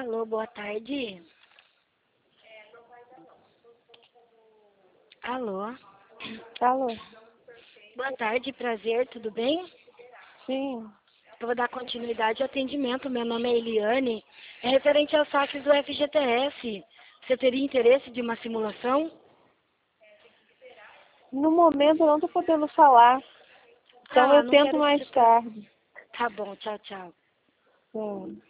Alô, boa tarde. Alô. Alô? Boa tarde, prazer, tudo bem? Sim. Eu vou dar continuidade ao atendimento. Meu nome é Eliane. É referente aos saques do FGTS. Você teria interesse de uma simulação? No momento eu não estou podendo falar. Então eu Não tento quero mais te... tarde. Tá bom, tchau, tchau. Sim.